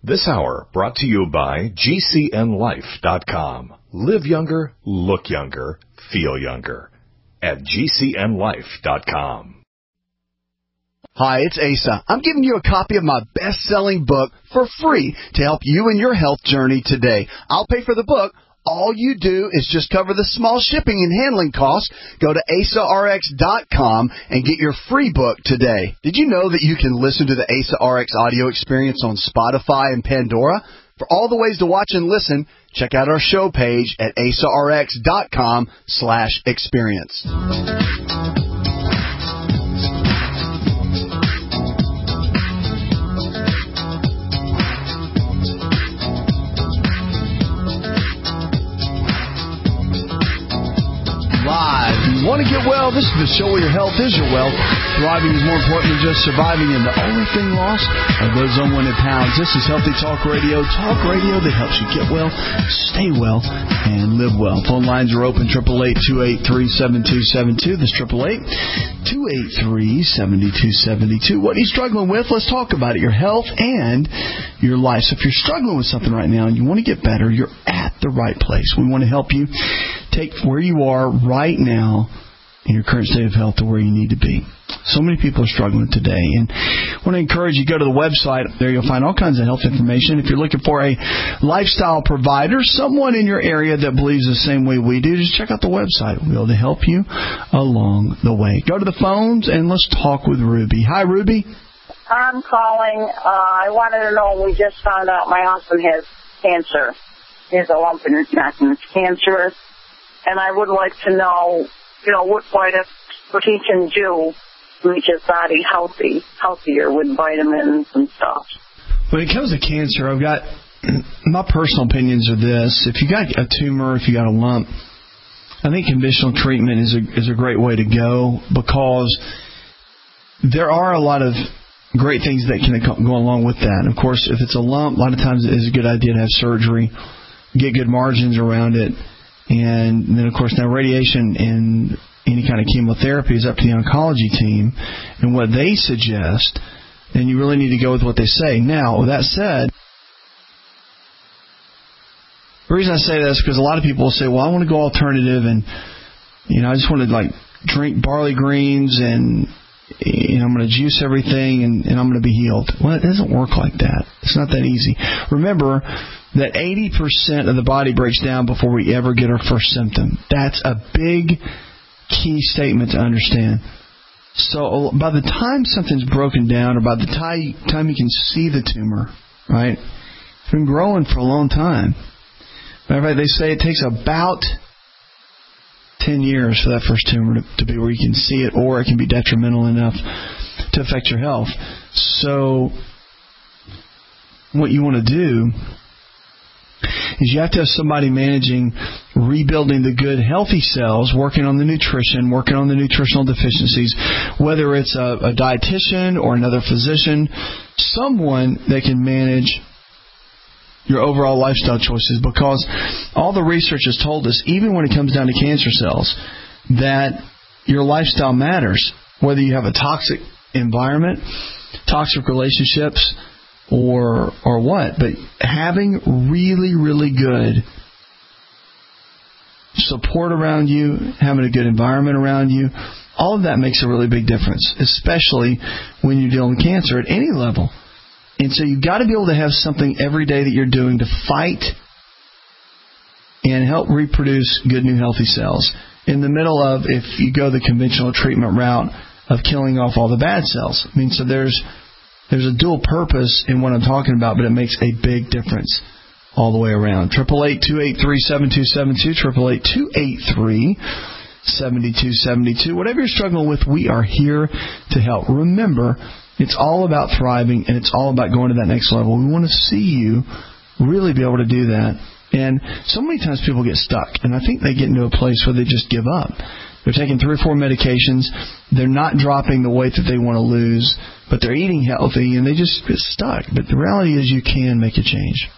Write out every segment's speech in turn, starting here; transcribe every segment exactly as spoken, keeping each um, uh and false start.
This hour brought to you by G C N life dot com. Live younger, look younger, feel younger at G C N life dot com. Hi, it's Asa. I'm giving you a copy of my best-selling book for free to help you in your health journey today. I'll pay for the book. All you do is just cover the small shipping and handling costs. Go to asa r x dot com and get your free book today. Did you know that you can listen to the Asa R X audio experience on Spotify and Pandora? For all the ways to watch and listen, check out our show page at asa r x dot com slash experience. Live. You want to get well? This is the show where your health is your wealth. Thriving is more important than just surviving, and the only thing lost are those unwanted pounds. This is Healthy Talk Radio. Talk radio that helps you get well, stay well, and live well. Phone lines are open, eight eight eight, two eight three, seven two seven two. This is eight eight eight, two eight three, seven two seven two. What are you struggling with? Let's talk about it. Your health and your life. So if you're struggling with something right now and you want to get better, you're at the right place. We want to help you take where you are right now in your current state of health to where you need to be. So many people are struggling today, and I want to encourage you to go to the website. There you'll find all kinds of health information. If you're looking for a lifestyle provider, someone in your area that believes the same way we do, just check out the website. We'll be able to help you along the way. Go to the phones, and let's talk with Ruby. Hi, Ruby. I'm calling. Uh, I wanted to know, we just found out my husband has cancer. He has a lump in his neck, and it's cancerous. And I would like to know, you know, what, what, if, what he can do to make his body healthy, healthier with vitamins and stuff. When it comes to cancer, I've got, my personal opinions are this. If you got a tumor, if you got a lump, I think conventional treatment is a, is a great way to go, because there are a lot of great things that can go along with that. And of course, if it's a lump, a lot of times it is a good idea to have surgery, get good margins around it. And then, of course, now radiation and any kind of chemotherapy is up to the oncology team and what they suggest. And you really need to go with what they say. Now, with that said, the reason I say this is because a lot of people will say, well, I want to go alternative, and, you know, I just want to, like, drink barley greens and, you know, I'm going to juice everything and, and I'm going to be healed. Well, it doesn't work like that. It's not that easy. Remember that eighty percent of the body breaks down before we ever get our first symptom. That's a big key statement to understand. So by the time something's broken down, or by the time you can see the tumor, right, it's been growing for a long time. Matter of fact, they say it takes about ten years for that first tumor to, to be where you can see it, or it can be detrimental enough to affect your health. So what you want to do is you have to have somebody managing rebuilding the good, healthy cells, working on the nutrition, working on the nutritional deficiencies, whether it's a, a dietitian or another physician, someone that can manage your overall lifestyle choices, because all the research has told us, even when it comes down to cancer cells, that your lifestyle matters, whether you have a toxic environment, toxic relationships, or or what. But having really, really good support around you, having a good environment around you, all of that makes a really big difference, especially when you're dealing with cancer at any level. And so you've got to be able to have something every day that you're doing to fight and help reproduce good, new, healthy cells. In the middle of, if you go the conventional treatment route of killing off all the bad cells. I mean, so there's there's a dual purpose in what I'm talking about, but it makes a big difference all the way around. eight eight eight, two eight three, seven two seven two, eight eight eight, two eight three, seven two seven two. Whatever you're struggling with, we are here to help. Remember, it's all about thriving, and it's all about going to that next level. We want to see you really be able to do that. And so many times people get stuck, and I think they get into a place where they just give up. They're taking three or four medications. They're not dropping the weight that they want to lose, but they're eating healthy, and they just get stuck. But the reality is you can make a change.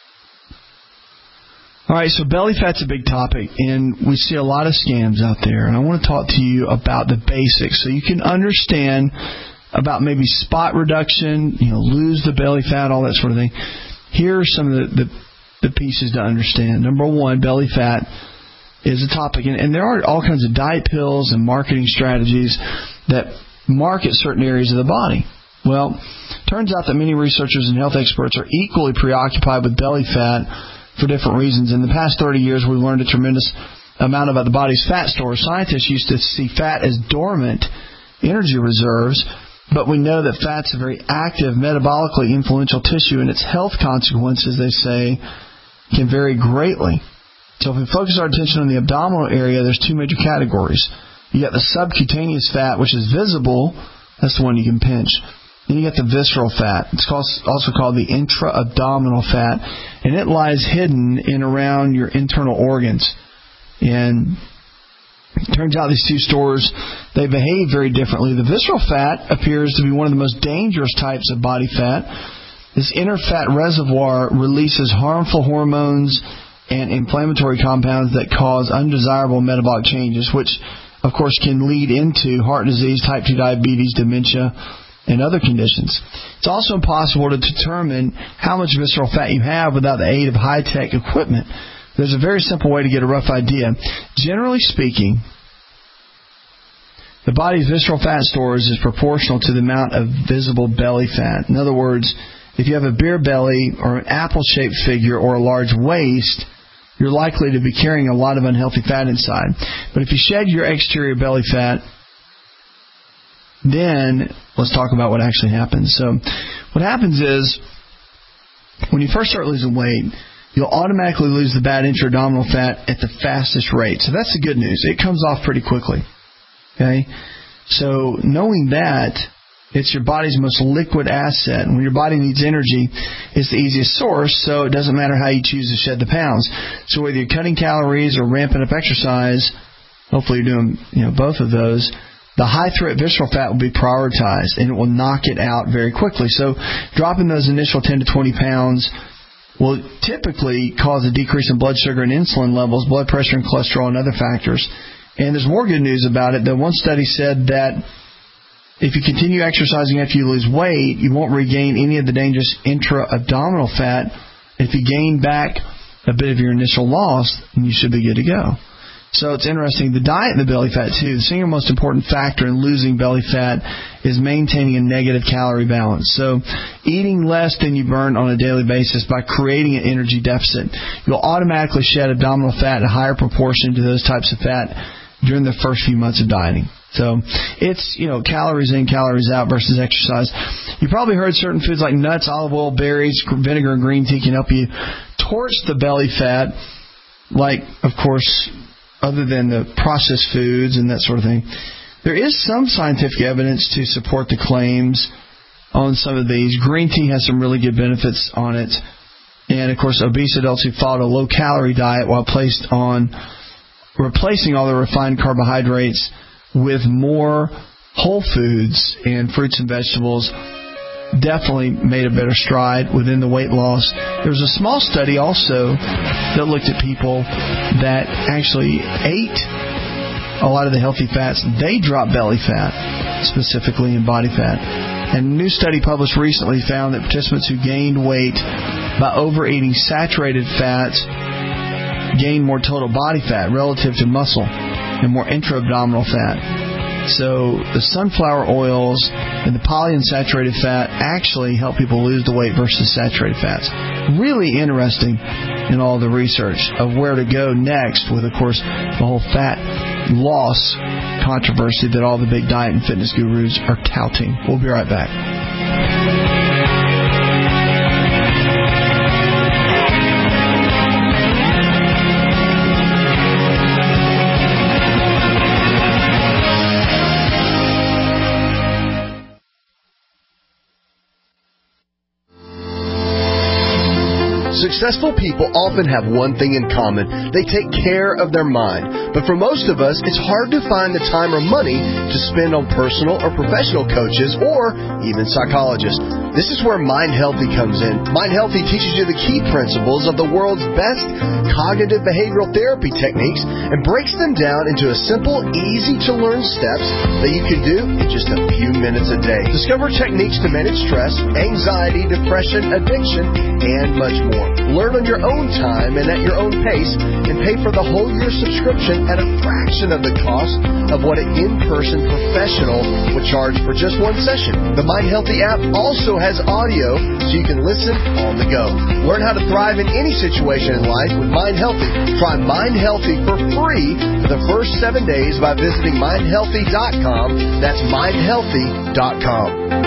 All right, so belly fat's a big topic, and we see a lot of scams out there. And I want to talk to you about the basics so you can understand about maybe spot reduction, you know, lose the belly fat, all that sort of thing. here are some of the, the, the pieces to understand. Number one, belly fat is a topic, and, and there are all kinds of diet pills and marketing strategies that market certain areas of the body. Well, turns out that many researchers and health experts are equally preoccupied with belly fat for different reasons. In the past thirty years, we've learned a tremendous amount about the body's fat stores. Scientists used to see fat as dormant energy reserves, but we know that fat's a very active, metabolically influential tissue, and its health consequences, they say, can vary greatly. So if we focus our attention on the abdominal area, there's two major categories. You got the subcutaneous fat, which is visible. That's the one you can pinch. Then you got the visceral fat. It's also called the intra-abdominal fat, and it lies hidden in around your internal organs. And it turns out these two stores, they behave very differently. The visceral fat appears to be one of the most dangerous types of body fat. This inner fat reservoir releases harmful hormones and inflammatory compounds that cause undesirable metabolic changes, which, of course, can lead into heart disease, type two diabetes, dementia, and other conditions. It's also impossible to determine how much visceral fat you have without the aid of high-tech equipment. There's a very simple way to get a rough idea. Generally speaking, the body's visceral fat stores is proportional to the amount of visible belly fat. In other words, if you have a beer belly or an apple-shaped figure or a large waist, you're likely to be carrying a lot of unhealthy fat inside. But if you shed your exterior belly fat, then let's talk about what actually happens. So what happens is, when you first start losing weight, you'll automatically lose the bad intra-abdominal fat at the fastest rate. So that's the good news. It comes off pretty quickly. Okay? So knowing that, it's your body's most liquid asset. And when your body needs energy, it's the easiest source, so it doesn't matter how you choose to shed the pounds. So whether you're cutting calories or ramping up exercise, hopefully you're doing you know both of those, the high-threat visceral fat will be prioritized, and it will knock it out very quickly. So dropping those initial ten to twenty pounds will typically cause a decrease in blood sugar and insulin levels, blood pressure and cholesterol, and other factors. And there's more good news about it. The one study said that if you continue exercising after you lose weight, you won't regain any of the dangerous intra-abdominal fat. If you gain back a bit of your initial loss, then you should be good to go. So it's interesting. The diet and the belly fat, too. The single most important factor in losing belly fat is maintaining a negative calorie balance. So eating less than you burn on a daily basis by creating an energy deficit, you'll automatically shed abdominal fat at a higher proportion to those types of fat during the first few months of dieting. So it's, you know, calories in, calories out versus exercise. You probably heard certain foods like nuts, olive oil, berries, vinegar, and green tea can help you torch the belly fat, like, of course, other than the processed foods and that sort of thing. There is some scientific evidence to support the claims on some of these. Green tea has some really good benefits on it. And, of course, obese adults who followed a low-calorie diet while placed on replacing all the refined carbohydrates with more whole foods and fruits and vegetables definitely made a better stride within the weight loss. There was a small study also that looked at people that actually ate a lot of the healthy fats. They dropped belly fat, specifically in body fat. And a new study published recently found that participants who gained weight by overeating saturated fats gained more total body fat relative to muscle and more intra-abdominal fat. So the sunflower oils and the polyunsaturated fat actually help people lose the weight versus saturated fats. Really interesting in all the research of where to go next with, of course, the whole fat loss controversy that all the big diet and fitness gurus are touting. We'll be right back. Successful people often have one thing in common. They take care of their mind. But for most of us, it's hard to find the time or money to spend on personal or professional coaches or even psychologists. This is where Mind Healthy comes in. Mind Healthy teaches you the key principles of the world's best cognitive behavioral therapy techniques and breaks them down into a simple, easy-to-learn steps that you can do in just a few minutes a day. Discover techniques to manage stress, anxiety, depression, addiction, and much more. Learn on your own time and at your own pace, and pay for the whole year subscription at a fraction of the cost of what an in-person professional would charge for just one session. The Mind Healthy app also has audio so you can listen on the go. Learn how to thrive in any situation in life with Mind Healthy. Try Mind Healthy for free for the first seven days by visiting mind healthy dot com. That's mind healthy dot com.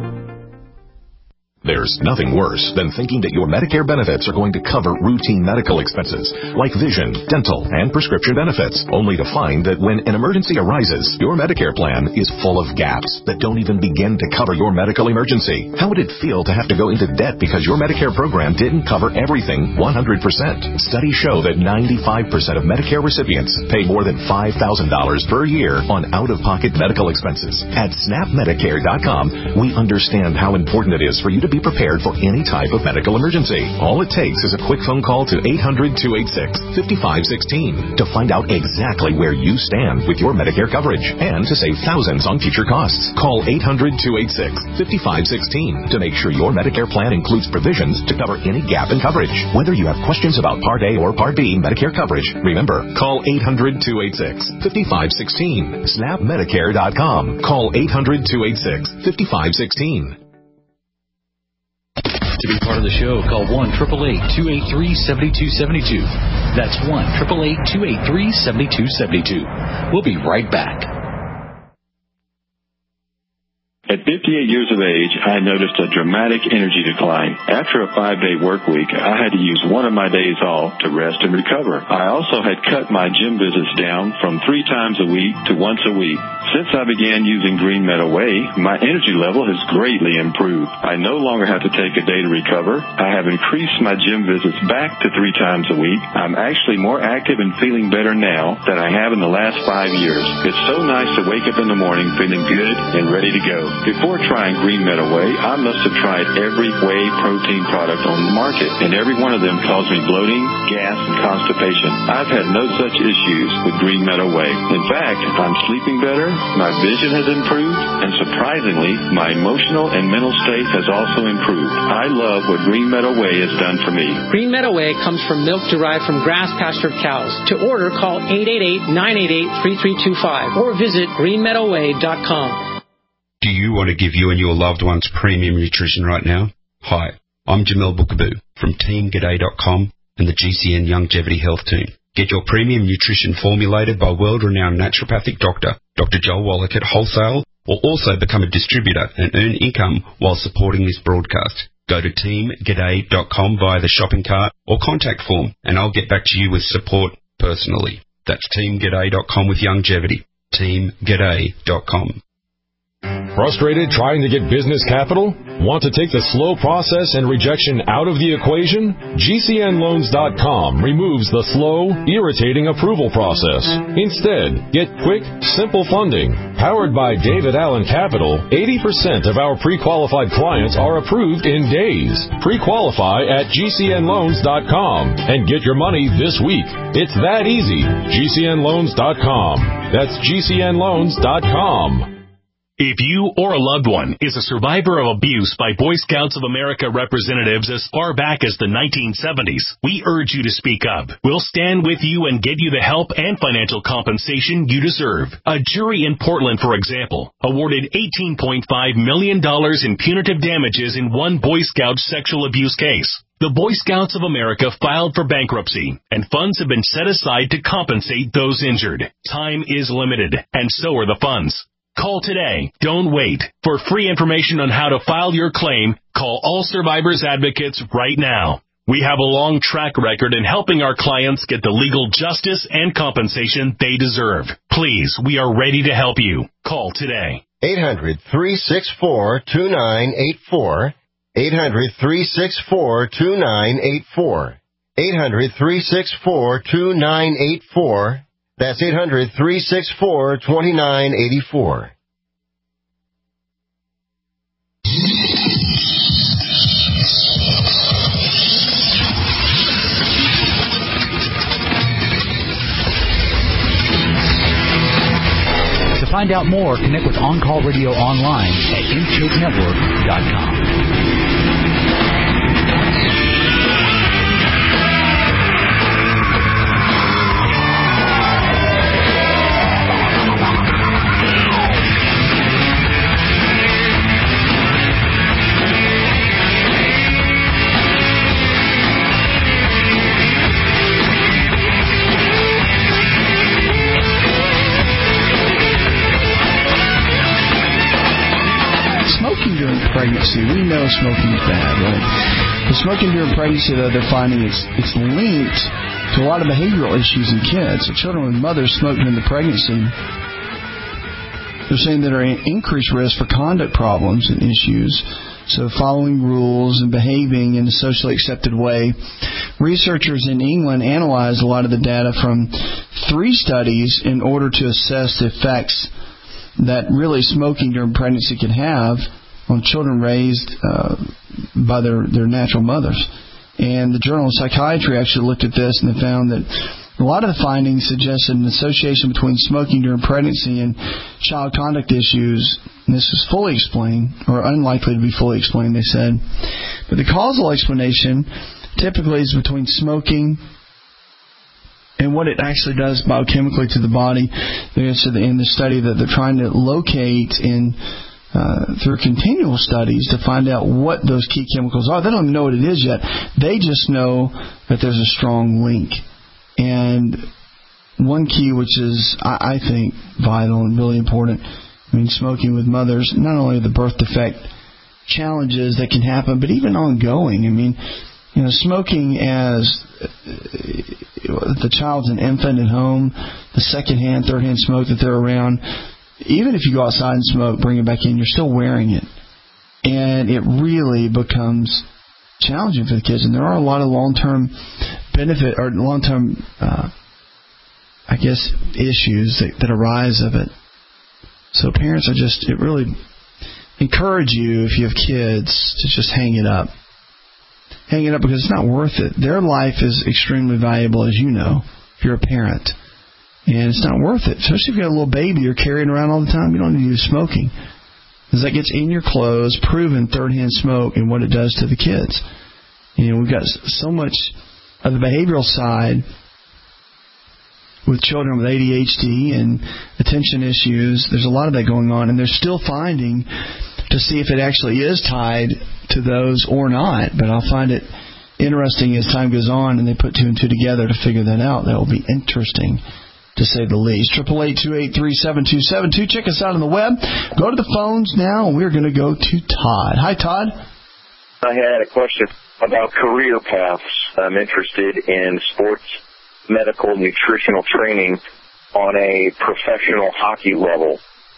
There's nothing worse than thinking that your Medicare benefits are going to cover routine medical expenses like vision, dental, and prescription benefits, only to find that when an emergency arises, your Medicare plan is full of gaps that don't even begin to cover your medical emergency. How would it feel to have to go into debt because your Medicare program didn't cover everything one hundred percent? Studies show that ninety-five percent of Medicare recipients pay more than five thousand dollars per year on out-of-pocket medical expenses. At snap medicare dot com, we understand how important it is for you to be prepared for any type of medical emergency. All it takes is a quick phone call to eight hundred, two eight six, five five one six to find out exactly where you stand with your Medicare coverage and to save thousands on future costs. Call eight hundred, two eight six, five five one six to make sure your Medicare plan includes provisions to cover any gap in coverage. Whether you have questions about Part A or Part B Medicare coverage, remember, call eight hundred, two eight six, five five one six. snap medicare dot com. Call eight hundred, two eight six, five five one six. To be part of the show, call one eight eight eight, two eight three, seven two seven two. That's one eight eight eight, two eight three, seven two seven two. We'll be right back. At fifty-eight years of age, I noticed a dramatic energy decline. After a five-day work week, I had to use one of my days off to rest and recover. I also had cut my gym visits down from three times a week to once a week. Since I began using Green Meadow Whey, my energy level has greatly improved. I no longer have to take a day to recover. I have increased my gym visits back to three times a week. I'm actually more active and feeling better now than I have in the last five years. It's so nice to wake up in the morning feeling good and ready to go. Before trying Green Meadow Whey, I must have tried every whey protein product on the market, and every one of them caused me bloating, gas, and constipation. I've had no such issues with Green Meadow Whey. In fact, I'm sleeping better, my vision has improved, and surprisingly, my emotional and mental state has also improved. I love what Green Meadow Whey has done for me. Green Meadow Whey comes from milk derived from grass-pastured cows. To order, call eight eight eight, nine eight eight, three three two five or visit green meadow whey dot com. Do you want to give you and your loved ones premium nutrition right now? Hi, I'm Jamel Bookaboo from team g'day dot com and the G C N Longevity Health Team. Get your premium nutrition formulated by world-renowned naturopathic doctor, Doctor Joel Wallach at wholesale, or also become a distributor and earn income while supporting this broadcast. Go to team g'day dot com via the shopping cart or contact form, and I'll get back to you with support personally. That's team g'day dot com with longevity. team g'day dot com. Frustrated trying to get business capital? Want to take the slow process and rejection out of the equation? G C N loans dot com removes the slow, irritating approval process. Instead, get quick, simple funding. Powered by David Allen Capital, eighty percent of our pre-qualified clients are approved in days. Pre-qualify at G C N loans dot com and get your money this week. It's that easy. G C N loans dot com. That's G C N loans dot com. If you or a loved one is a survivor of abuse by Boy Scouts of America representatives as far back as the nineteen seventies, we urge you to speak up. We'll stand with you and get you the help and financial compensation you deserve. A jury in Portland, for example, awarded eighteen point five million dollars in punitive damages in one Boy Scout sexual abuse case. The Boy Scouts of America filed for bankruptcy, and funds have been set aside to compensate those injured. Time is limited, and so are the funds. Call today. Don't wait. For free information on how to file your claim, call All Survivors Advocates right now. We have a long track record in helping our clients get the legal justice and compensation they deserve. Please, we are ready to help you. Call today. eight hundred, three six four, two nine eight four. eight hundred, three six four, two nine eight four. eight hundred, three six four, two nine eight four. That's eight hundred, three six four, two nine eight four. find out more, connect with On Call Radio online at intake network dot com. Pregnancy. We know smoking is bad, right? The smoking during pregnancy, though, they're finding it's it's linked to a lot of behavioral issues in kids. So children with mothers smoking in the pregnancy, they're saying that are at increased risk for conduct problems and issues. So following rules and behaving in a socially accepted way. Researchers in England analyzed a lot of the data from three studies in order to assess the effects that really smoking during pregnancy can have on children raised uh, by their, their natural mothers. And the Journal of Psychiatry actually looked at this and they found that a lot of the findings suggested an association between smoking during pregnancy and child conduct issues. And this is fully explained, or unlikely to be fully explained, they said. But the causal explanation typically is between smoking and what it actually does biochemically to the body. They said in the study that they're trying to locate in Uh, through continual studies to find out what those key chemicals are. They don't even know what it is yet. They just know that there's a strong link. And one key, which is, I, I think, vital and really important, I mean, smoking with mothers, not only the birth defect challenges that can happen, but even ongoing. I mean, you know, smoking as the child's an infant at home, the secondhand, third-hand smoke that they're around, even if you go outside and smoke, bring it back in, you're still wearing it. And it really becomes challenging for the kids. And there are a lot of long-term benefit or long-term, uh, I guess, issues that, that arise of it. So parents are just, it really encourage you, if you have kids, to just hang it up. Hang it up because it's not worth it. Their life is extremely valuable, as you know, if you're a parent. And it's not worth it, especially if you've got a little baby you're carrying around all the time. You don't need to do smoking. Because that gets in your clothes, proven third-hand smoke and what it does to the kids. You know, we've got so much of the behavioral side with children with A D H D and attention issues. There's a lot of that going on, and they're still finding to see if it actually is tied to those or not. But I'll find it interesting as time goes on and they put two and two together to figure that out. That will be interesting, to say the least. eight eight eight, two eight three, seven two seven two. Check us out on the web. Go to the phones now. We're going to go to Todd. Hi, Todd. I had a question about career paths. I'm interested in sports, medical, nutritional training on a professional hockey level.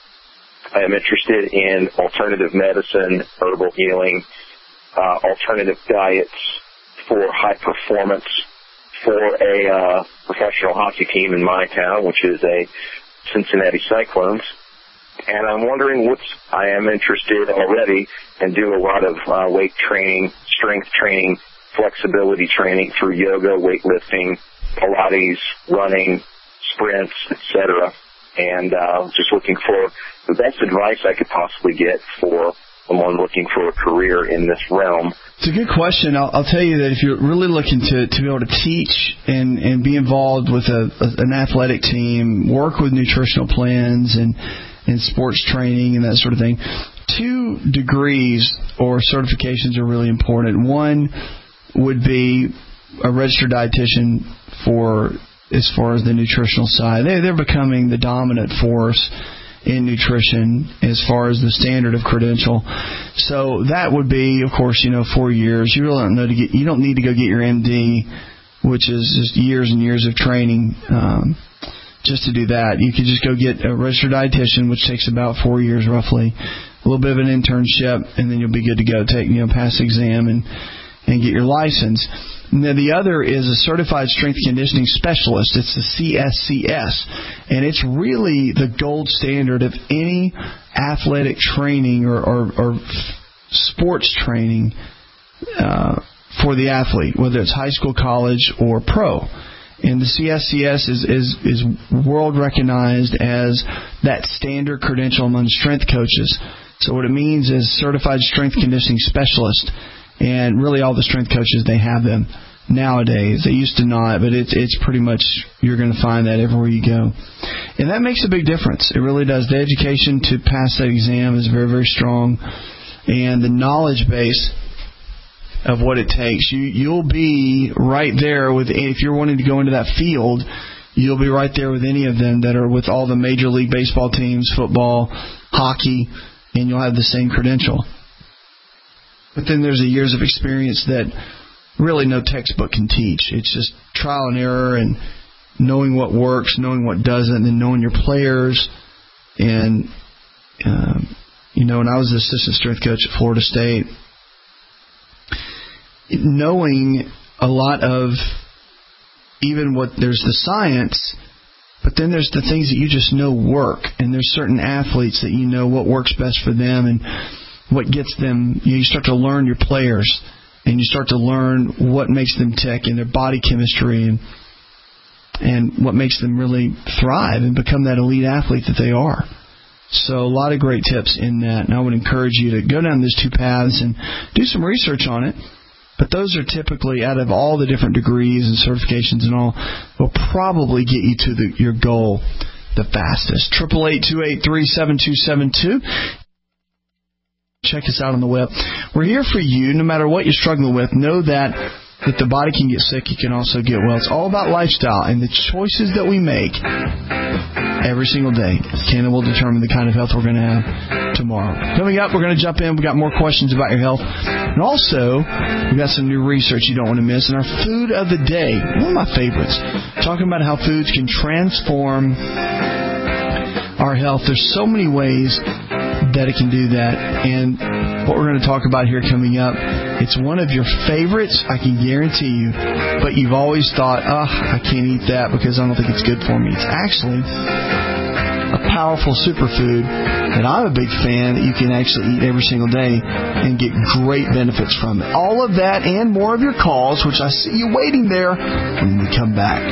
I am interested in alternative medicine, herbal healing, uh, alternative diets for high performance for a uh, professional hockey team in my town, which is a Cincinnati Cyclones. And I'm wondering what's, I am interested already and do a lot of uh, weight training, strength training, flexibility training through yoga, weightlifting, Pilates, running, sprints, et cetera. And uh, just looking for the best advice I could possibly get for someone looking for a career in this realm. It's a good question. I'll, I'll tell you that if you're really looking to, to be able to teach and, and be involved with a, a, an athletic team, work with nutritional plans and, and sports training and that sort of thing, two degrees or certifications are really important. One would be a registered dietitian for as far as the nutritional side. They, they're becoming the dominant force in nutrition as far as the standard of credential. So that would be, of course, you know, four years. You really don't know to get, you don't need to go get your M D, which is just years and years of training um, just to do that. You could just go get a registered dietitian, which takes about four years roughly, a little bit of an internship, and then you'll be good to go. Take, you know, pass the exam and and get your license. Now, the other is a Certified Strength Conditioning Specialist. It's the C S C S, and it's really the gold standard of any athletic training or, or, or sports training uh, for the athlete, whether it's high school, college, or pro. And the C S C S is, is, is world recognized as that standard credential among strength coaches. So what it means is certified strength conditioning specialist. And really all the strength coaches, they have them nowadays. They used to not, but it's it's pretty much, you're going to find that everywhere you go. And that makes a big difference. It really does. The education to pass that exam is very, very strong. And the knowledge base of what it takes, you, you'll be right there with, if you're wanting to go into that field, you'll be right there with any of them that are with all the Major League Baseball teams, football, hockey, and you'll have the same credential. But then there's the years of experience that really no textbook can teach. It's just trial and error and knowing what works, knowing what doesn't, and then knowing your players. And, um, you know, when I was the assistant strength coach at Florida State, knowing a lot of even what there's the science, but then there's the things that you just know work. And there's certain athletes that you know what works best for them and what gets them. You know, you start to learn your players. And you start to learn what makes them tick and their body chemistry and and what makes them really thrive and become that elite athlete that they are. So a lot of great tips in that. And I would encourage you to go down those two paths and do some research on it. But those are typically, out of all the different degrees and certifications and all, will probably get you to the, your goal the fastest. eight eight eight, two eight three, seven two seven two. Check us out on the web. We're here for you, no matter what you're struggling with. Know that if the body can get sick, you can also get well. It's all about lifestyle and the choices that we make every single day can and will determine the kind of health we're going to have tomorrow. Coming up, we're going to jump in. We've got more questions about your health. And also, we've got some new research you don't want to miss. And our food of the day, one of my favorites, talking about how foods can transform our health. There's so many ways that it can do that. And what we're going to talk about here coming up, it's one of your favorites, I can guarantee you, but you've always thought, oh, I can't eat that because I don't think it's good for me. It's actually a powerful superfood that I'm a big fan that you can actually eat every single day and get great benefits from it. All of that and more of your calls, which I see you waiting there when we come back.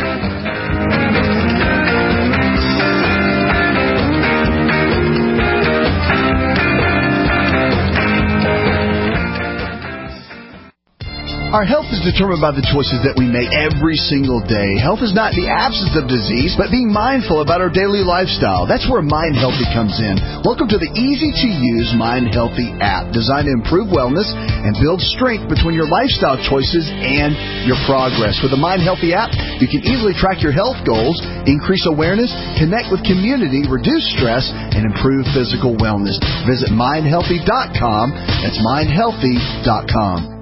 Our health is determined by the choices that we make every single day. Health is not the absence of disease, but being mindful about our daily lifestyle. That's where Mind Healthy comes in. Welcome to the easy-to-use Mind Healthy app, designed to improve wellness and build strength between your lifestyle choices and your progress. With the Mind Healthy app, you can easily track your health goals, increase awareness, connect with community, reduce stress, and improve physical wellness. Visit mind healthy dot com. That's mind healthy dot com.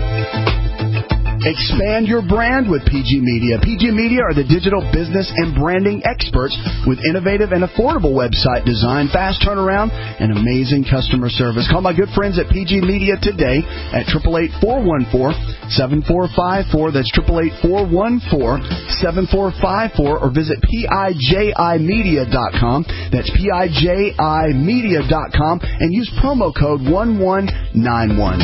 Expand your brand with P G Media. P G Media are the digital business and branding experts with innovative and affordable website design, fast turnaround, and amazing customer service. Call my good friends at P G Media today at eight eight eight, four one four, seven four five four. That's eight eight eight, four one four, seven four five four. Or visit P I J I media dot com. That's P I J I media dot com and use promo code one one nine one.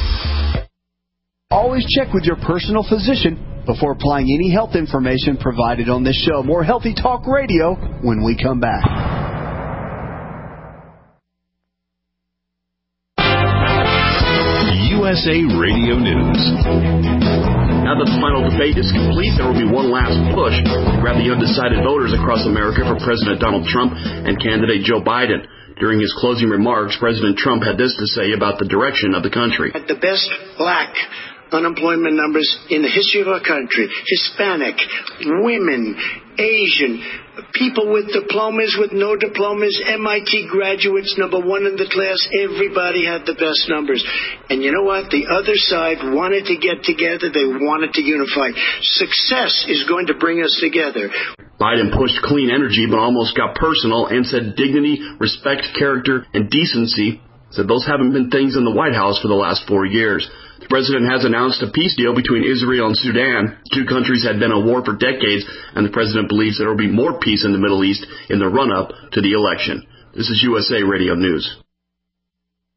Always check with your personal physician before applying any health information provided on this show. More Healthy Talk Radio when we come back. U S A Radio News. Now that the final debate is complete, there will be one last push to grab the undecided voters across America for President Donald Trump and candidate Joe Biden. During his closing remarks, President Trump had this to say about the direction of the country. The best black unemployment numbers in the history of our country. Hispanic, women, Asian, people with diplomas, with no diplomas, M I T graduates, number one in the class. Everybody had the best numbers. And you know what? The other side wanted to get together. They wanted to unify. Success is going to bring us together. Biden pushed clean energy, but almost got personal and said dignity, respect, character, and decency. Said those haven't been things in the White House for the last four years. The president has announced a peace deal between Israel and Sudan. The two countries had been at war for decades, and the president believes there will be more peace in the Middle East in the run-up to the election. This is U S A Radio News.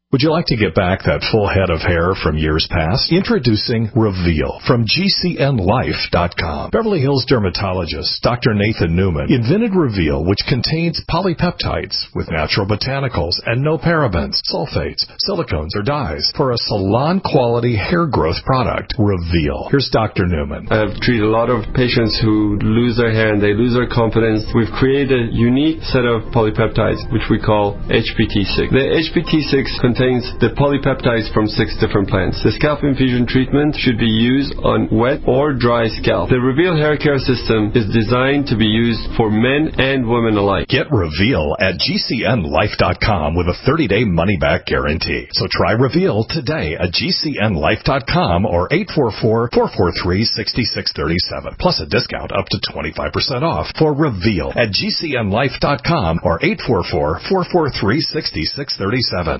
Would you like to get back that full head of hair from years past? Introducing Reveal from G C N Life dot com. Beverly Hills dermatologist Doctor Nathan Newman invented Reveal, which contains polypeptides with natural botanicals and no parabens, sulfates, silicones, or dyes for a salon-quality hair growth product. Reveal. Here's Doctor Newman. I've treated a lot of patients who lose their hair and they lose their confidence. We've created a unique set of polypeptides, which we call H P T six. The H P T six contains the polypeptides from six different plants. The scalp infusion treatment should be used on wet or dry scalp. The Reveal hair care system is designed to be used for men and women alike. Get Reveal at G C N Life dot com with a thirty-day money-back guarantee. So try Reveal today at G C N Life dot com or eight four four, four four three, six six three seven, plus a discount up to twenty-five percent off for Reveal at G C N Life dot com or eight four four, four four three, six six three seven.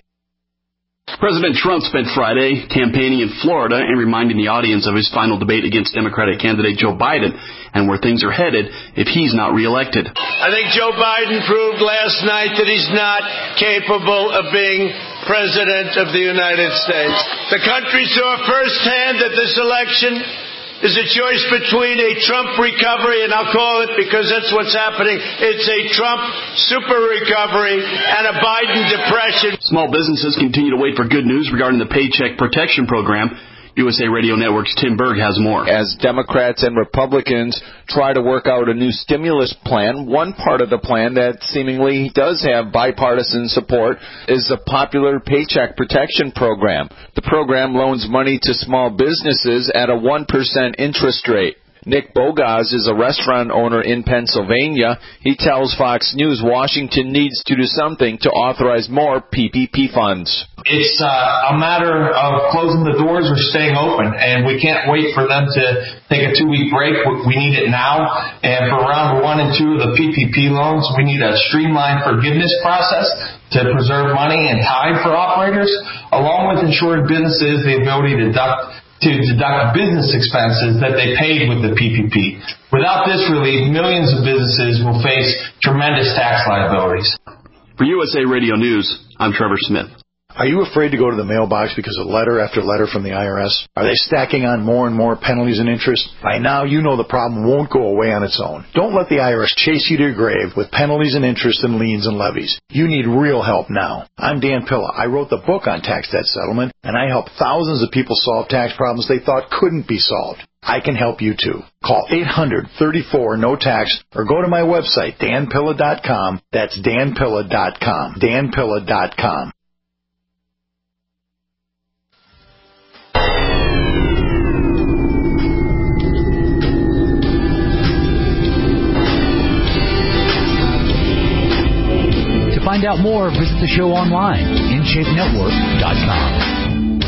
President Trump spent Friday campaigning in Florida and reminding the audience of his final debate against Democratic candidate Joe Biden and where things are headed if he's not reelected. I think Joe Biden proved last night that he's not capable of being President of the United States. The country saw firsthand that this election is a choice between a Trump recovery, and I'll call it because that's what's happening. It's a Trump super recovery and a Biden depression. Small businesses continue to wait for good news regarding the Paycheck Protection Program. U S A Radio Network's Tim Berg has more. As Democrats and Republicans try to work out a new stimulus plan, one part of the plan that seemingly does have bipartisan support is the popular Paycheck Protection Program. The program loans money to small businesses at a one percent interest rate. Nick Bogaz is a restaurant owner in Pennsylvania. He tells Fox News Washington needs to do something to authorize more P P P funds. It's uh, a matter of closing the doors or staying open, and we can't wait for them to take a two-week break. We need it now. And for round one and two of the P P P loans, we need a streamlined forgiveness process to preserve money and time for operators, along with ensuring businesses the ability to deduct to deduct business expenses that they paid with the P P P. Without this relief, millions of businesses will face tremendous tax liabilities. For U S A Radio News, I'm Trevor Smith. Are you afraid to go to the mailbox because of letter after letter from the I R S? Are they stacking on more and more penalties and interest? By now, you know the problem won't go away on its own. Don't let the I R S chase you to your grave with penalties and interest and liens and levies. You need real help now. I'm Dan Pilla. I wrote the book on tax debt settlement, and I help thousands of people solve tax problems they thought couldn't be solved. I can help you too. Call eight hundred, thirty-four, no tax or go to my website, dan pilla dot com. That's dan pilla dot com. dan pilla dot com. To find out more, visit the show online, in shape network dot com.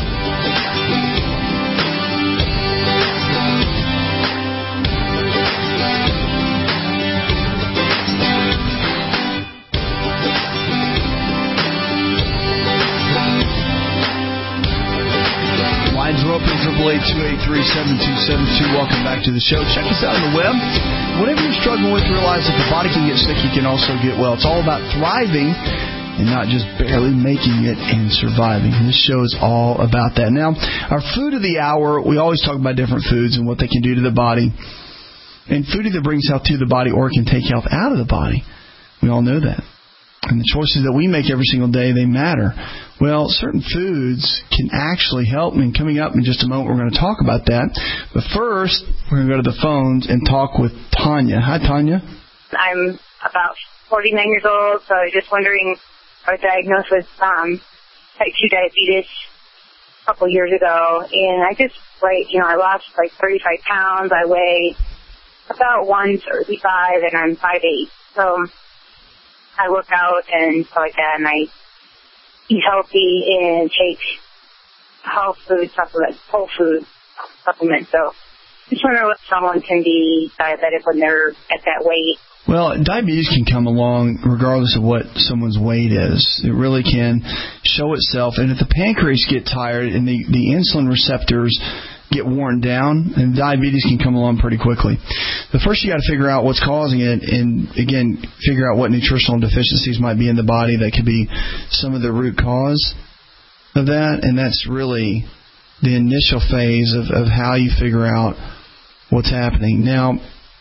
Lines are open, triple eight, two eight three, seven two seven two. Welcome back to the show. Check us out on the web. Whatever you're struggling with, realize that the body can get sick, you can also get well. It's all about thriving and not just barely making it and surviving. This show is all about that. Now, our food of the hour, we always talk about different foods and what they can do to the body. And food either brings health to the body or can take health out of the body. We all know that. And the choices that we make every single day, they matter. Well, certain foods can actually help. And coming up in just a moment, we're going to talk about that. But first, we're going to go to the phones and talk with Tanya. Hi, Tanya. I'm about forty-nine years old, so I was just wondering, I was diagnosed with um, type two diabetes a couple years ago. And I just, like, you know, I lost like thirty-five pounds. I weigh about one thirty-five, and I'm five eight. So I work out and stuff like that, and I eat healthy and take health food supplements, whole food supplements. So just wondering if someone can be diabetic when they're at that weight. Well, diabetes can come along regardless of what someone's weight is. It really can show itself. And if the pancreas get tired and the, the insulin receptors get worn down, and diabetes can come along pretty quickly. The first, you got to figure out what's causing it, and again, figure out what nutritional deficiencies might be in the body that could be some of the root cause. of that, and that's really the initial phase of, of how you figure out what's happening. Now,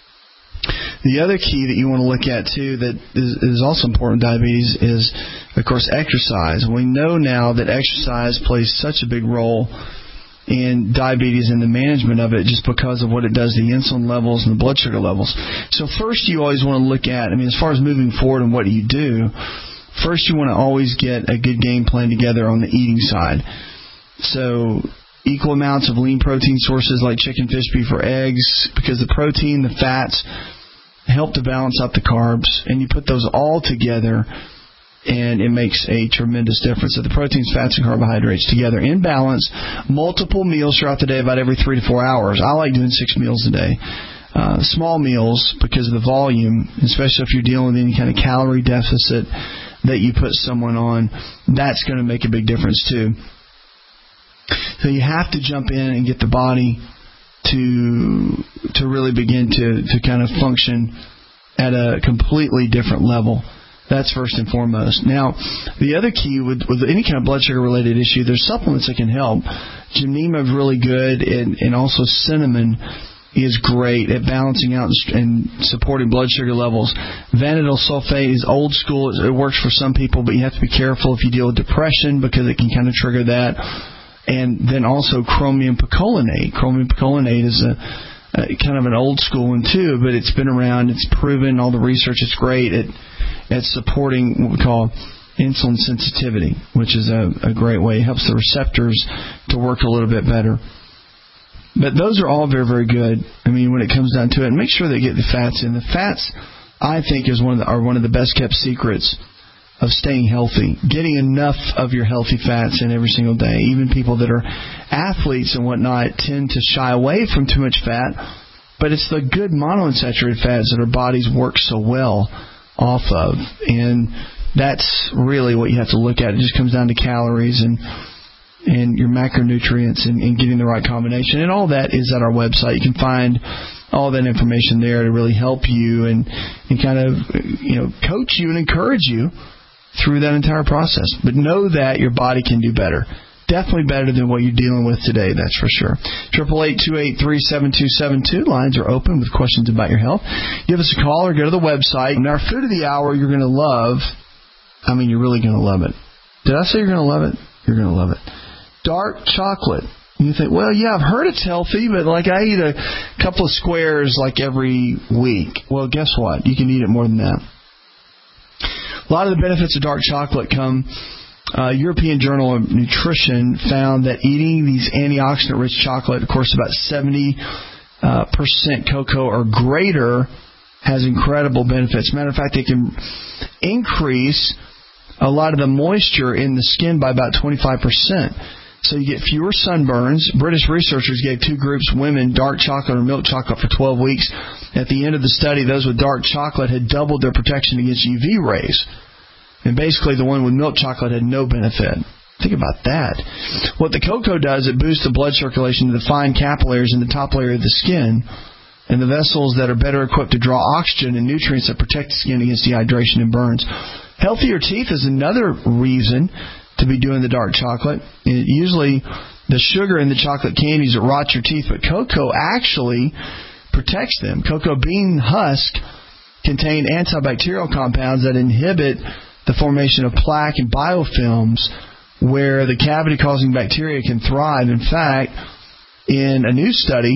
the other key that you want to look at, too, that is, is also important with diabetes is, of course, exercise. We know now that exercise plays such a big role in diabetes and the management of it just because of what it does to the insulin levels and the blood sugar levels. So first you always want to look at, I mean, as far as moving forward and what do you do, first you want to always get a good game plan together on the eating side. So equal amounts of lean protein sources like chicken, fish, beef, or eggs, because the protein, the fats, help to balance out the carbs, and you put those all together, and it makes a tremendous difference. So the proteins, fats, and carbohydrates together in balance, multiple meals throughout the day, about every three to four hours. I like doing six meals a day. Uh, small meals because of the volume, especially if you're dealing with any kind of calorie deficit that you put someone on, that's going to make a big difference too. So you have to jump in and get the body to to really begin to, to kind of function at a completely different level. That's first and foremost. Now, the other key with, with any kind of blood sugar related issue, there's supplements that can help. Gymnema is really good, and, and also cinnamon is great at balancing out and supporting blood sugar levels. Vanadyl sulfate is old school. It works for some people, but you have to be careful if you deal with depression because it can kind of trigger that. And then also chromium picolinate. Chromium picolinate is a, a kind of an old school one too, but it's been around. It's proven. All the research is great at at supporting what we call insulin sensitivity, which is a, a great way. It helps the receptors to work a little bit better. But those are all very, very good. I mean, when it comes down to it, make sure they get the fats in. The fats, I think, is one of the, are one of the best kept secrets of staying healthy. Getting enough of your healthy fats in every single day. Even people that are athletes and whatnot tend to shy away from too much fat, but it's the good monounsaturated fats that our bodies work so well off of, and that's really what you have to look at. It just comes down to calories and and your macronutrients and, and getting the right combination, and all that is at our website. You can find all that information there to really help you and, and kind of, you know, coach you and encourage you through that entire process. But know that your body can do better. Definitely better than what you're dealing with today, that's for sure. triple eight, two eight three, seven two seven two. Lines are open with questions about your health. Give us a call or go to the website. And our food of the hour you're going to love. I mean, you're really going to love it. Did I say you're going to love it? You're going to love it. Dark chocolate. You think, well, yeah, I've heard it's healthy, but like I eat a couple of squares like every week. Well, guess what? You can eat it more than that. A lot of the benefits of dark chocolate come. Uh, European Journal of Nutrition found that eating these antioxidant-rich chocolate, of course, about seventy percent cocoa or greater, has incredible benefits. Matter of fact, it can increase a lot of the moisture in the skin by about twenty-five percent. So you get fewer sunburns. British researchers gave two groups, women, dark chocolate or milk chocolate for twelve weeks. At the end of the study, those with dark chocolate had doubled their protection against U V rays. And basically the one with milk chocolate had no benefit. Think about that. What the cocoa does, it boosts the blood circulation to the fine capillaries in the top layer of the skin and the vessels that are better equipped to draw oxygen and nutrients that protect the skin against dehydration and burns. Healthier teeth is another reason to be doing the dark chocolate. It usually the sugar in the chocolate candies that rot your teeth, but cocoa actually protects them. Cocoa bean husk contain antibacterial compounds that inhibit the formation of plaque and biofilms where the cavity-causing bacteria can thrive. In fact, in a new study,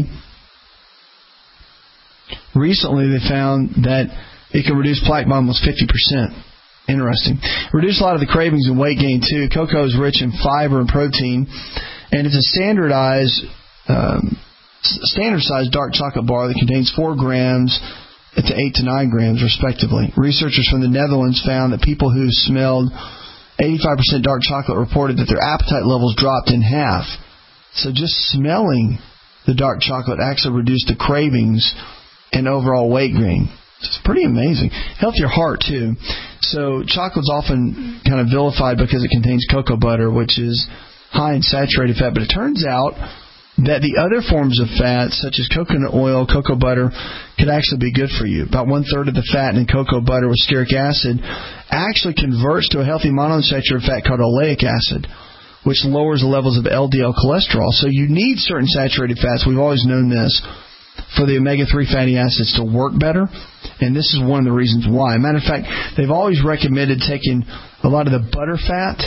recently they found that it can reduce plaque by almost fifty percent. Interesting. Reduce a lot of the cravings and weight gain, too. Cocoa is rich in fiber and protein, and it's a standardized, um, standard-sized dark chocolate bar that contains four grams to eight to nine grams, respectively. Researchers from the Netherlands found that people who smelled eighty-five percent dark chocolate reported that their appetite levels dropped in half. So just smelling the dark chocolate actually reduced the cravings and overall weight gain. It's pretty amazing. Helps your heart, too. So chocolate's often kind of vilified because it contains cocoa butter, which is high in saturated fat. But it turns out that the other forms of fat, such as coconut oil, cocoa butter, could actually be good for you. About one-third of the fat in cocoa butter with stearic acid actually converts to a healthy monounsaturated fat called oleic acid, which lowers the levels of L D L cholesterol. So you need certain saturated fats. We've always known this, for the omega three fatty acids to work better. And this is one of the reasons why. Matter of fact, they've always recommended taking a lot of the butter fat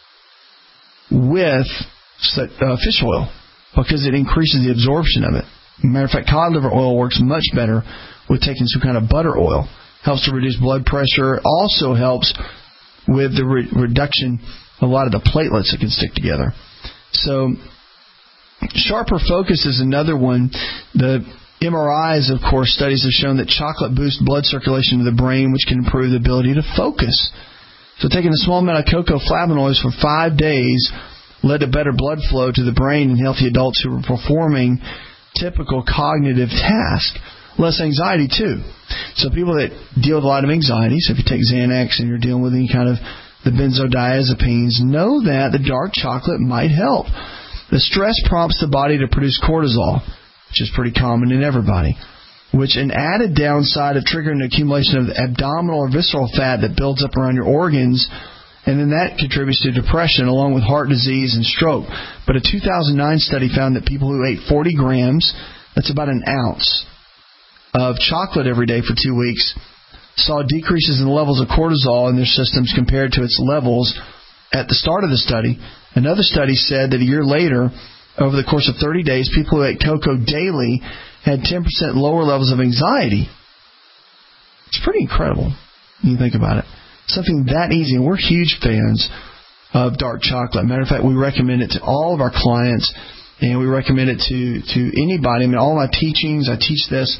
with uh, fish oil because it increases the absorption of it. Matter of fact, cod liver oil works much better with taking some kind of butter oil. Helps to reduce blood pressure. Also helps with the re- reduction of a lot of the platelets that can stick together. So, sharper focus is another one. The M R Is, of course, studies have shown that chocolate boosts blood circulation to the brain, which can improve the ability to focus. So taking a small amount of cocoa flavonoids for five days led to better blood flow to the brain in healthy adults who were performing typical cognitive tasks. Less anxiety, too. So people that deal with a lot of anxiety, so if you take Xanax and you're dealing with any kind of the benzodiazepines, know that the dark chocolate might help. The stress prompts the body to produce cortisol, which is pretty common in everybody, which an added downside of triggering the accumulation of abdominal or visceral fat that builds up around your organs, and then that contributes to depression along with heart disease and stroke. But a two thousand nine study found that people who ate forty grams, that's about an ounce, of chocolate every day for two weeks, saw decreases in the levels of cortisol in their systems compared to its levels at the start of the study. Another study said that a year later, over the course of thirty days, people who ate cocoa daily had ten percent lower levels of anxiety. It's pretty incredible when you think about it. Something that easy, and we're huge fans of dark chocolate. Matter of fact, we recommend it to all of our clients, and we recommend it to, to anybody. I mean, all my teachings, I teach this.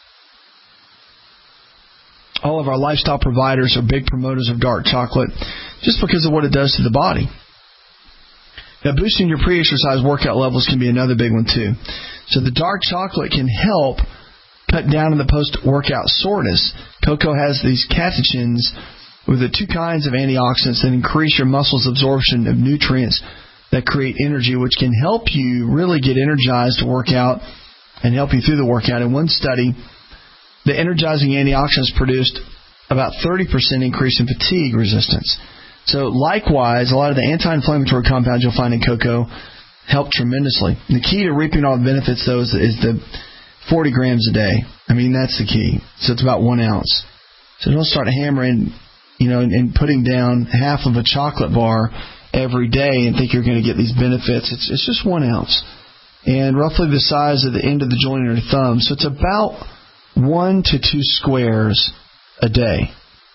All of our lifestyle providers are big promoters of dark chocolate just because of what it does to the body. Now, boosting your pre-exercise workout levels can be another big one, too. So the dark chocolate can help cut down on the post-workout soreness. Cocoa has these catechins with the two kinds of antioxidants that increase your muscles' absorption of nutrients that create energy, which can help you really get energized to work out and help you through the workout. In one study, the energizing antioxidants produced about thirty percent increase in fatigue resistance. So likewise, a lot of the anti-inflammatory compounds you'll find in cocoa help tremendously. The key to reaping all the benefits, though, is, is the forty grams a day. I mean, that's the key. So it's about one ounce. So don't start hammering, you know, and, and putting down half of a chocolate bar every day and think you're going to get these benefits. It's, it's just one ounce. And roughly the size of the end of the joint of your thumb. So it's about one to two squares a day.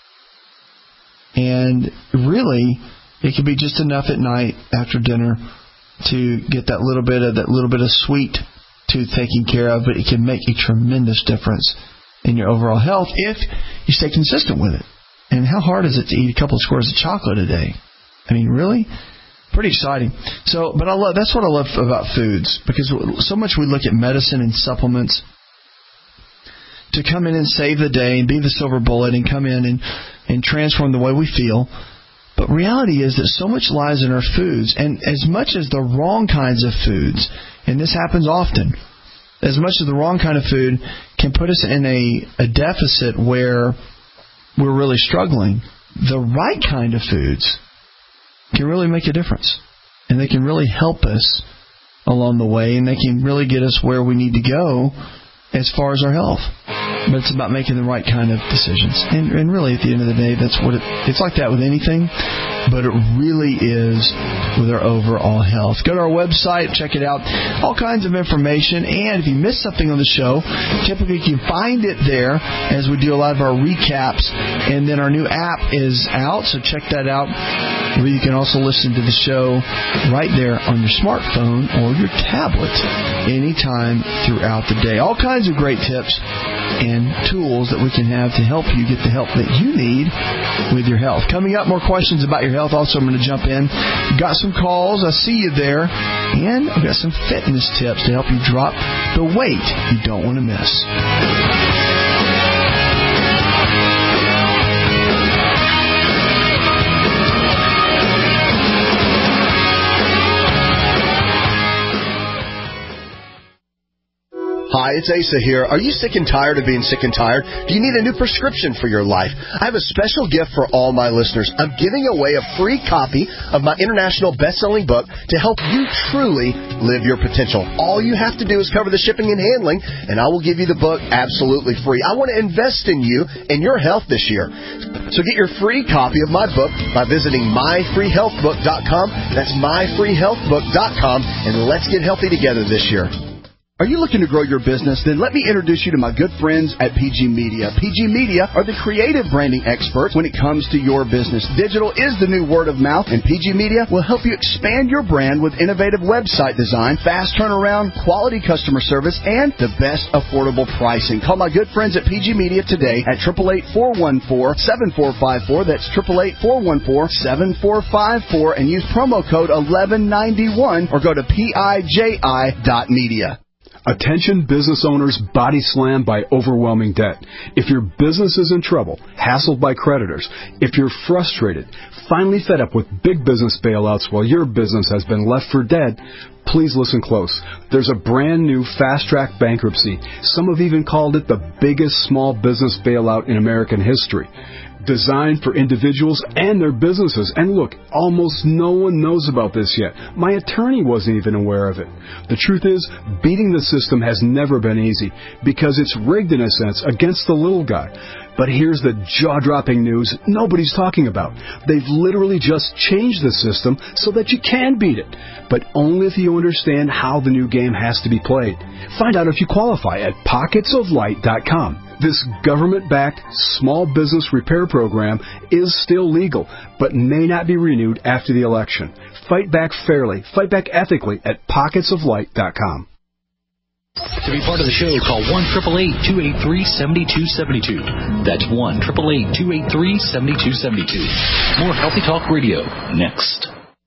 And really, it can be just enough at night after dinner to get that little bit of that little bit of sweet tooth taken care of, but it can make a tremendous difference in your overall health if you stay consistent with it. And how hard is it to eat a couple of squares of chocolate a day? I mean, really? Pretty exciting. So, but I love that's what I love about foods, because so much we look at medicine and supplements to come in and save the day and be the silver bullet and come in and, and transform the way we feel. But reality is that so much lies in our foods, and as much as the wrong kinds of foods, and this happens often, as much as the wrong kind of food can put us in a, a deficit where we're really struggling, the right kind of foods can really make a difference. And they can really help us along the way, and they can really get us where we need to go as far as our health. But it's about making the right kind of decisions. And, and really, at the end of the day, that's what it, it's like that with anything, but it really is with our overall health. Go to our website, check it out. All kinds of information. And if you missed something on the show, typically you can find it there as we do a lot of our recaps. And then our new app is out, so check that out. Where you can also listen to the show right there on your smartphone or your tablet anytime throughout the day. All kinds of great tips and tools that we can have to help you get the help that you need with your health. Coming up, more questions about your health. Also, I'm going to jump in. Got some calls. I see you there. And I've got some fitness tips to help you drop the weight you don't want to miss. Hi, it's Asa here. Are you sick and tired of being sick and tired? Do you need a new prescription for your life? I have a special gift for all my listeners. I'm giving away a free copy of my international best-selling book to help you truly live your potential. All you have to do is cover the shipping and handling, and I will give you the book absolutely free. I want to invest in you and your health this year. So get your free copy of my book by visiting my free health book dot com. That's my free health book dot com, and let's get healthy together this year. Are you looking to grow your business? Then let me introduce you to my good friends at P G Media. P G Media are the creative branding experts when it comes to your business. Digital is the new word of mouth, and P G Media will help you expand your brand with innovative website design, fast turnaround, quality customer service, and the best affordable pricing. Call my good friends at P G Media today at eight eight eight, four one four, seven four five four. That's eight eight eight, four one four, seven four five four, and use promo code eleven ninety-one or go to P I J I dot media. Attention business owners body slammed by overwhelming debt. If your business is in trouble, hassled by creditors, if you're frustrated, finally fed up with big business bailouts while your business has been left for dead, please listen close. There's a brand new fast-track bankruptcy. Some have even called it the biggest small business bailout in American history. Designed for individuals and their businesses. And look, almost no one knows about this yet. My attorney wasn't even aware of it. The truth is, beating the system has never been easy because it's rigged in a sense against the little guy. But here's the jaw-dropping news nobody's talking about. They've literally just changed the system so that you can beat it, but only if you understand how the new game has to be played. Find out if you qualify at pockets of light dot com. This government-backed small business repair program is still legal, but may not be renewed after the election. Fight back fairly, fight back ethically at pockets of light dot com. To be part of the show, call one eight eight eight, two eight three, seven two seven two. That's one eight eight eight, two eight three, seven two seven two. More Healthy Talk Radio next.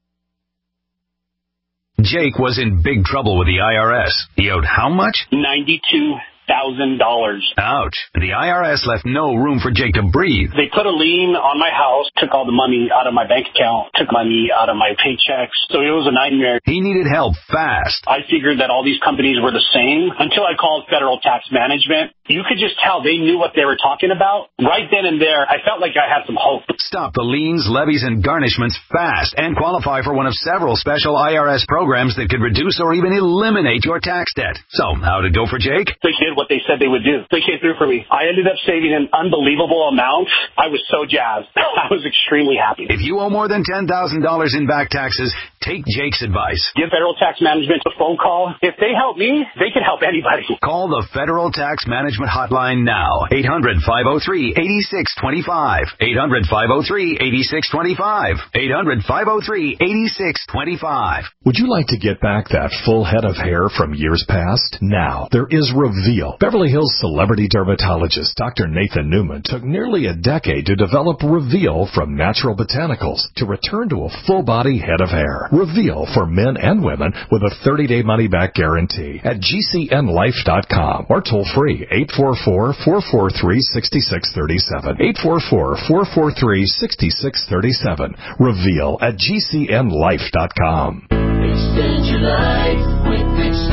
Jake was in big trouble with the I R S. He owed how much? ninety-two thousand dollars. Ouch. The I R S left no room for Jake to breathe. They put a lien on my house, took all the money out of my bank account, took money out of my paychecks. So it was a nightmare. He needed help fast. I figured that all these companies were the same until I called Federal Tax Management. You could just tell they knew what they were talking about. Right then and there, I felt like I had some hope. Stop the liens, levies, and garnishments fast and qualify for one of several special I R S programs that could reduce or even eliminate your tax debt. So, how did it go for Jake? They did what they said they would do. They came through for me. I ended up saving an unbelievable amount. I was so jazzed. I was extremely happy. If you owe more than ten thousand dollars in back taxes, take Jake's advice. Give Federal Tax Management a phone call. If they help me, they can help anybody. Call the Federal Tax Management Hotline now. eight hundred, five oh three, eight six two five. eight hundred, five oh three, eight six two five. eight hundred, five oh three, eight six two five. Would you like to get back that full head of hair from years past? Now, there is Reveal. Beverly Hills celebrity dermatologist Doctor Nathan Newman took nearly a decade to develop Reveal from natural botanicals to return to a full-body head of hair. Reveal for men and women with a thirty-day money-back guarantee at G C N life dot com or toll-free eight four four, four four three, six six three seven. eight four four, four four three, six six three seven. Reveal at G C N life dot com. Extend your life with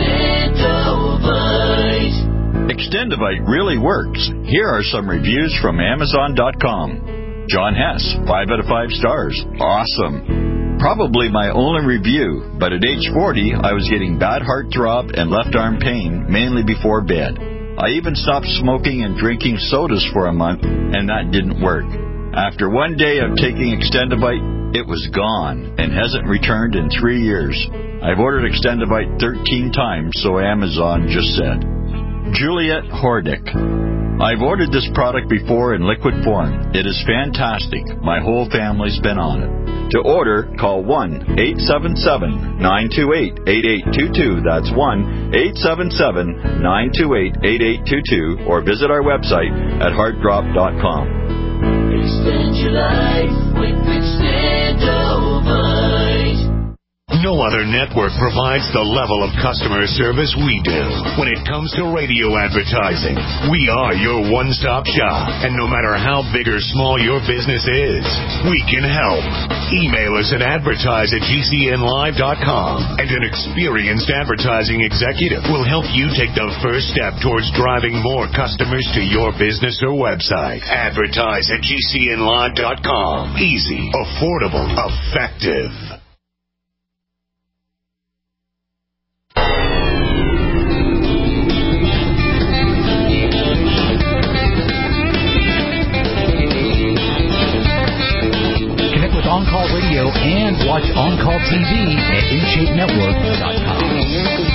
Extendovite. Extendovite really works. Here are some reviews from Amazon dot com. John Hess, five out of five stars. Awesome. Probably my only review, but at age forty, I was getting bad heart throb and left arm pain, mainly before bed. I even stopped smoking and drinking sodas for a month, and that didn't work. After one day of taking Extendovite, it was gone and hasn't returned in three years. I've ordered Extendovite thirteen times, so Amazon just said. Juliet Hordick. I've ordered this product before in liquid form. It is fantastic. My whole family's been on it. To order, call one eight seven seven, nine two eight, eight eight two two. That's one eight seven seven, nine two eight, eight eight two two or visit our website at heart drop dot com. Extend your life with Extendovite. No other network provides the level of customer service we do. When it comes to radio advertising, we are your one-stop shop. And no matter how big or small your business is, we can help. Email us at advertise at G C N live dot com, and an experienced advertising executive will help you take the first step towards driving more customers to your business or website. Advertise at G C N live dot com. Easy, affordable, effective. Connect with On Call Radio and watch On Call T V at in shape network dot com.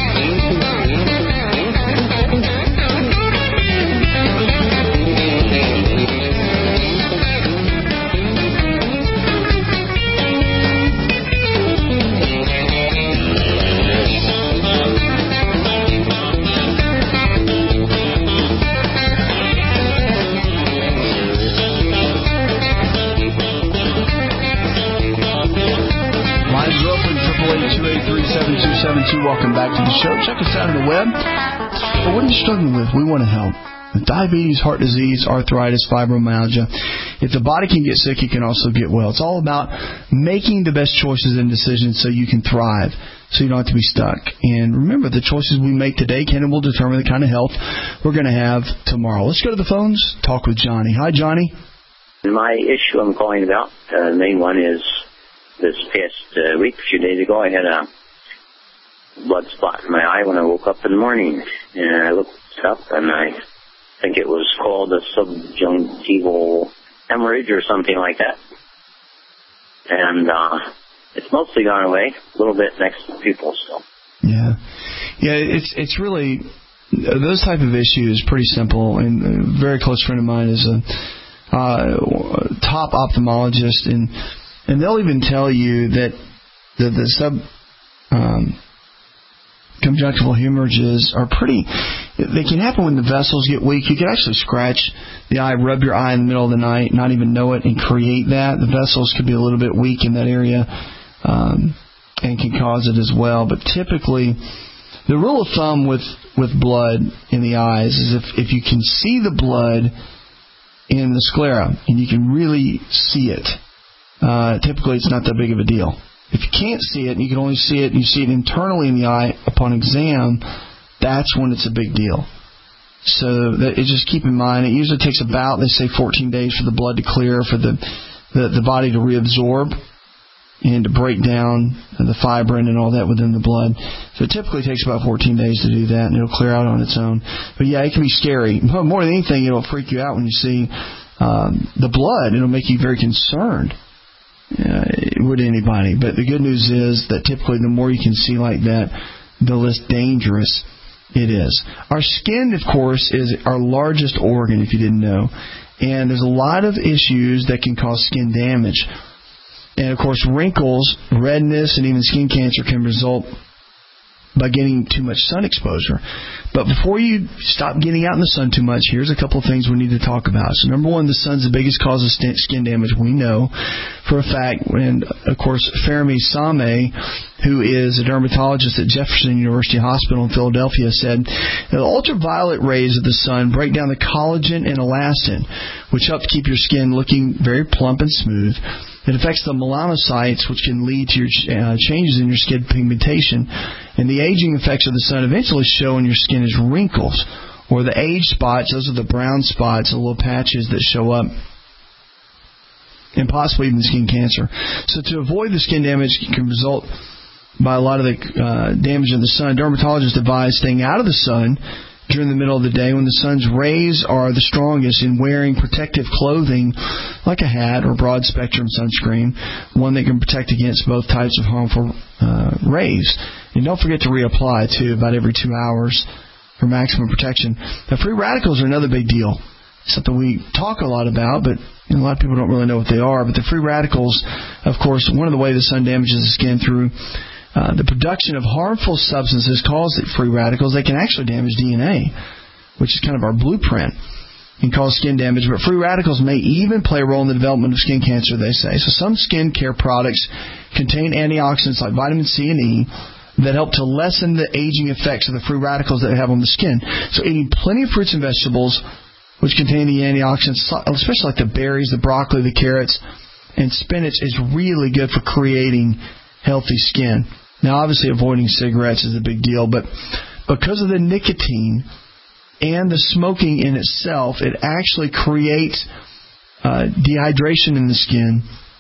Welcome back to the show. Check us out on the web. But what are you struggling with? We want to help. With diabetes, heart disease, arthritis, fibromyalgia. If the body can get sick, it can also get well. It's all about making the best choices and decisions so you can thrive, so you don't have to be stuck. And remember, the choices we make today can and will determine the kind of health we're going to have tomorrow. Let's go to the phones. Talk with Johnny. Hi, Johnny. My issue I'm calling about, uh, the main one is this past uh, week, a few days ago, I had a blood spot in my eye when I woke up in the morning, and I looked it up, and I think it was called a subjunctival hemorrhage or something like that. And uh, it's mostly gone away, a little bit next to the pupil still. Yeah, yeah, it's it's really those type of issues. Pretty simple, and a very close friend of mine is a uh, top ophthalmologist, and and they'll even tell you that the the sub um, conjunctival hemorrhages are pretty, they can happen when the vessels get weak. You can actually scratch the eye, rub your eye in the middle of the night, not even know it, and create that. The vessels could be a little bit weak in that area um, and can cause it as well. But typically, the rule of thumb with, with blood in the eyes is if, if you can see the blood in the sclera and you can really see it, uh, typically it's not that big of a deal. If you can't see it, and you can only see it, and you see it internally in the eye upon exam, that's when it's a big deal. So that, it just keep in mind, it usually takes about, they say, fourteen days for the blood to clear, for the, the, the body to reabsorb and to break down the fibrin and all that within the blood. So it typically takes about fourteen days to do that, and it'll clear out on its own. But yeah, it can be scary. More than anything, it'll freak you out when you see um, the blood. It'll make you very concerned. Uh, would anybody. But the good news is that typically the more you can see like that, the less dangerous it is. Our skin, of course, is our largest organ, if you didn't know. And there's a lot of issues that can cause skin damage. And, of course, wrinkles, redness, and even skin cancer can result by getting too much sun exposure. But before you stop getting out in the sun too much, here's a couple of things we need to talk about. So number one, the sun's the biggest cause of skin damage. We know for a fact. And, of course, Fermi Same, who is a dermatologist at Jefferson University Hospital in Philadelphia, said the ultraviolet rays of the sun break down the collagen and elastin, which help to keep your skin looking very plump and smooth. It affects the melanocytes, which can lead to your uh, changes in your skin pigmentation. And the aging effects of the sun eventually show in your skin as wrinkles, or the age spots. Those are the brown spots, the little patches that show up, and possibly even skin cancer. So to avoid the skin damage that can result by a lot of the uh, damage of the sun, dermatologists advise staying out of the sun during the middle of the day when the sun's rays are the strongest, in wearing protective clothing like a hat or broad spectrum sunscreen, one that can protect against both types of harmful uh, rays. And don't forget to reapply, too, about every two hours for maximum protection. Now, free radicals are another big deal. Something we talk a lot about, but you know, a lot of people don't really know what they are. But the free radicals, of course, one of the ways the sun damages the skin through Uh, the production of harmful substances called free radicals. They can actually damage D N A, which is kind of our blueprint. can cause skin damage, but free radicals may even play a role in the development of skin cancer, they say. So some skin care products contain antioxidants like vitamin C and E that help to lessen the aging effects of the free radicals that they have on the skin. So eating plenty of fruits and vegetables, which contain the antioxidants, especially like the berries, the broccoli, the carrots, and spinach, is really good for creating healthy skin. Now, obviously, avoiding cigarettes is a big deal, but because of the nicotine and the smoking in itself, it actually creates uh, dehydration in the skin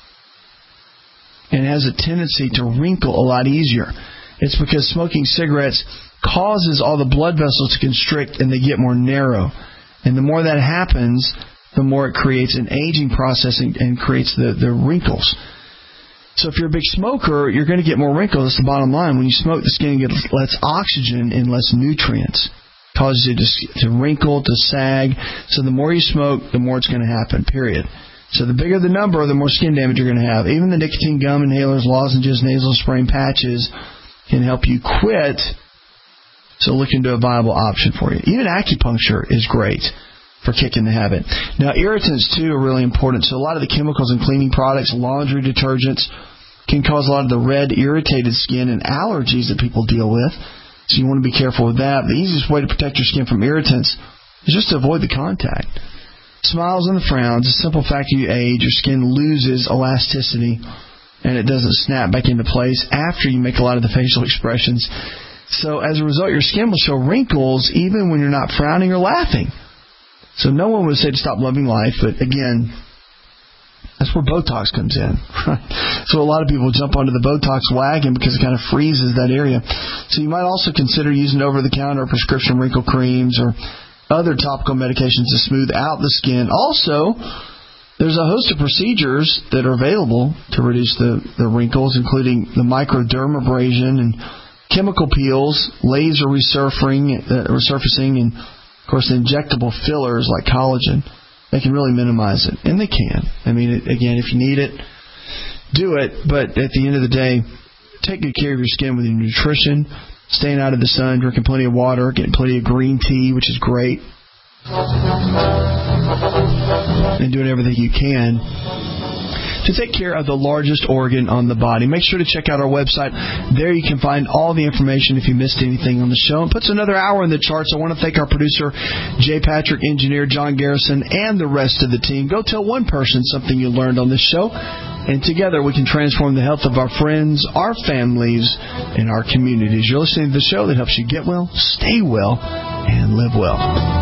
and has a tendency to wrinkle a lot easier. It's because smoking cigarettes causes all the blood vessels to constrict and they get more narrow. And the more that happens, the more it creates an aging process and, and creates the, the wrinkles. So if you're a big smoker, you're going to get more wrinkles. That's the bottom line. When you smoke, the skin gets less oxygen and less nutrients. It causes it to, to wrinkle, to sag. So the more you smoke, the more it's going to happen, period. So the bigger the number, the more skin damage you're going to have. Even the nicotine gum inhalers, lozenges, nasal spray, and patches can help you quit. So look into a viable option for you. Even acupuncture is great for kicking the habit. Now, irritants, too, are really important. So a lot of the chemicals in cleaning products, laundry detergents, can cause a lot of the red, irritated skin and allergies that people deal with. So you want to be careful with that. The easiest way to protect your skin from irritants is just to avoid the contact. Smiles and the frowns, the simple fact that you age, your skin loses elasticity and it doesn't snap back into place after you make a lot of the facial expressions. So as a result, your skin will show wrinkles even when you're not frowning or laughing. So no one would say to stop loving life, but again, that's where Botox comes in. Right? So a lot of people jump onto the Botox wagon because it kind of freezes that area. So you might also consider using over-the-counter prescription wrinkle creams or other topical medications to smooth out the skin. Also, there's a host of procedures that are available to reduce the, the wrinkles, including the microdermabrasion and chemical peels, laser resurfacing, uh, resurfacing, and, of course, injectable fillers like collagen. They can really minimize it, and they can. I mean, it, again, if you need it, do it. But at the end of the day, take good care of your skin with your nutrition, staying out of the sun, drinking plenty of water, getting plenty of green tea, which is great, and doing everything you can to take care of the largest organ on the body. Make sure to check out our website. There you can find all the information if you missed anything on the show. It puts another hour in the charts. I want to thank our producer, Jay Patrick, engineer John Garrison, and the rest of the team. Go tell one person something you learned on this show, and together we can transform the health of our friends, our families, and our communities. You're listening to the show that helps you get well, stay well, and live well.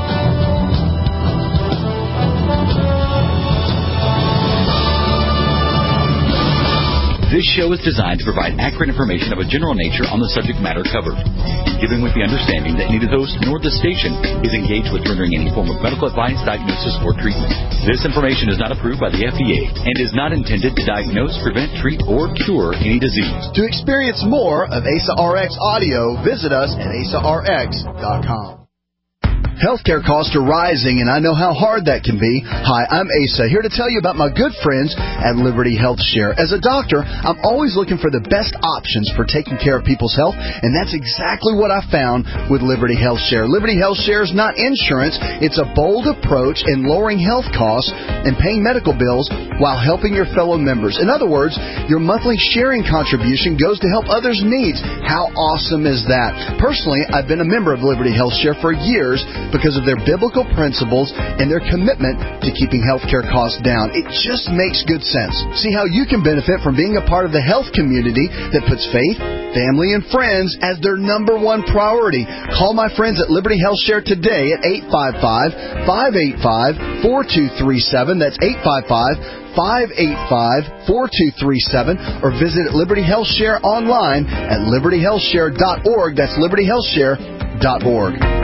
This show is designed to provide accurate information of a general nature on the subject matter covered, given with the understanding that neither the host nor the station is engaged with rendering any form of medical advice, diagnosis, or treatment. This information is not approved by the F D A and is not intended to diagnose, prevent, treat, or cure any disease. To experience more of A S A R X audio, visit us at A S A R X dot com. Healthcare costs are rising, and I know how hard that can be. Hi, I'm Asa, here to tell you about my good friends at Liberty Health Share. As a doctor, I'm always looking for the best options for taking care of people's health, and that's exactly what I found with Liberty Health Share. Liberty Health Share is not insurance. It's a bold approach in lowering health costs and paying medical bills while helping your fellow members. In other words, your monthly sharing contribution goes to help others' needs. How awesome is that? Personally, I've been a member of Liberty Health Share for years because of their biblical principles and their commitment to keeping healthcare costs down. It just makes good sense. See how you can benefit from being a part of the health community that puts faith, family, and friends as their number one priority. Call my friends at Liberty Health Share today at eight five five, five eight five, four two three seven. That's eight five five, five eight five, four two three seven, or visit Liberty Health Share online at liberty health share dot org. That's liberty health share dot org.